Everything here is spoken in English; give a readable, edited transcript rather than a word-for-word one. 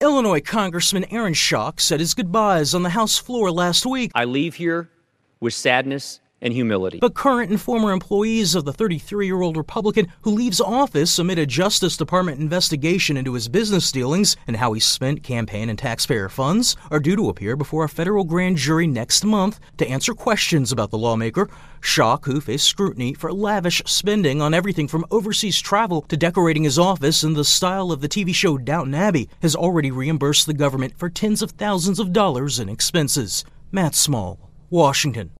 Illinois Congressman Aaron Schock said his goodbyes on the House floor last week. I leave here with sadness and humility. But current and former employees of the 33-year-old Republican who leaves office amid a Justice Department investigation into his business dealings and how he spent campaign and taxpayer funds are due to appear before a federal grand jury next month to answer questions about the lawmaker. Schock, who faced scrutiny for lavish spending on everything from overseas travel to decorating his office in the style of the TV show Downton Abbey, has already reimbursed the government for tens of thousands of dollars in expenses. Matt Small, Washington.